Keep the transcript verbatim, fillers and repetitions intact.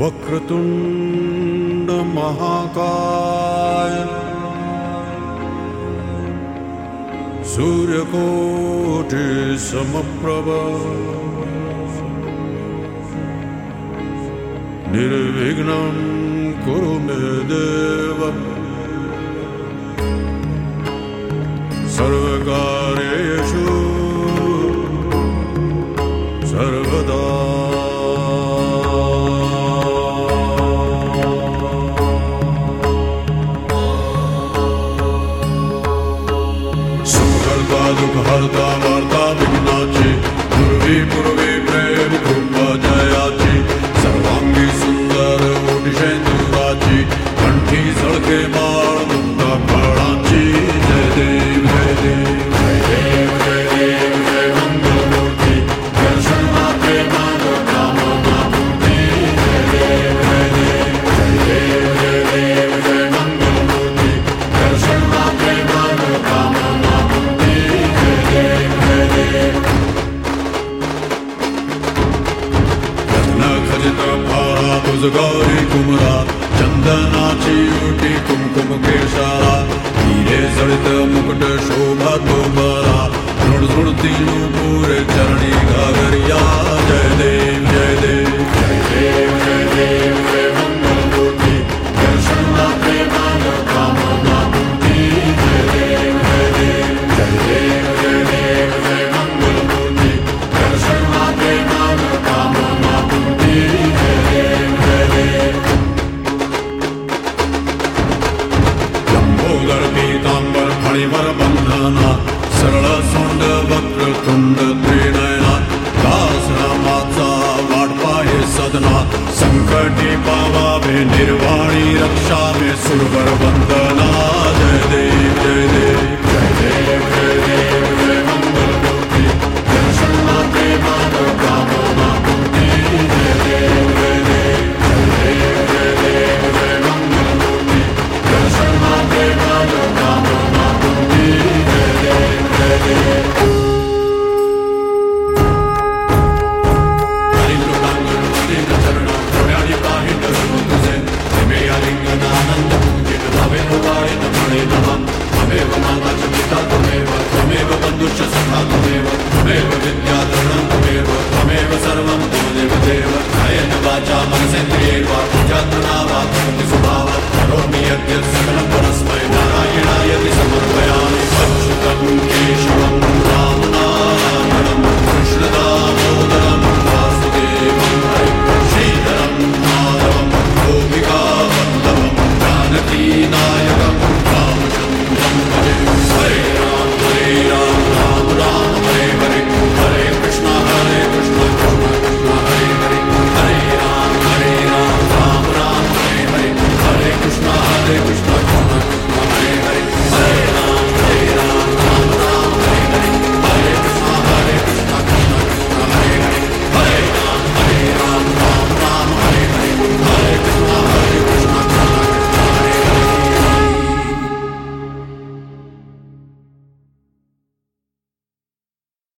वक्रतुंड महाकाय सूर्यकोटि समप्रभ निर्विघ्नं कुरु मे देव सर्वकार्येषु सर्वदा। सुखहर्ता दुःखहर्ता वार्ता विघ्नाची पूर्वी पूर्वी प्रेम कृपा जयाची सर्वांगी सुंदर ओटिशेंदुराची कंठी झळके बाळ मुक्ता फळाची जय देव जय देव जय देव जय देव जय मंगलमूर्ती दर्शन मात्रे मानो कामना पूर्ती जय देव जय देव जय देव जय देव जय मंगलमूर्ती दर्शन मात्रे मानो कामना पूर्ती जय देव जय देव। रत्न खचित भारा तुझ गौरी कुमरा चंदनाची ओटी कुमकुम केशारा हिरे जळित मुकुट शोभा तो बरा झुण झुणतीनु पुरे चरणी घागरिया जय देव जय देव जय देव जय देव जय मंगलमूर्ती दर्शन मात्रे मानो कामना पूर्ती जय देव जय देव जय देव जय देव जय मंगलमूर्ती दर्शन मात्रे मानो कामना पूर्ती जय देव जय देव। लंबोदर पीतांबर फणिवर बंधना सरळ सोंड वक्रतुंड त्रिनयना दास रामाचा वाटपा हे सदना संकटी पावावे निर्वाणी रक्षा में सुरवर वंदना जय देव जय देव जय देव जय देव जय मंगलमूर्ती दर्शन मात्रे मानो कामना पूर्ती जय देव जय देव जय देव जय देव जय मंगलमूर्ती दर्शन मात्रे मानो कामना पूर्ती जय देव जय देव। त्वमेव माता च पिता त्वमेव त्वमेव बन्धुश्च सखा त्वमेव त्वमेव विद्याधरणं त्वमेव त्वमेव सर्वं त्वमेव देव कायेन वाचा मनसेन्द्रियैर्वा बुद्ध्यात्मना वा करोमि स्वभावात् करोमि यद्यत् सकलं परस्मै।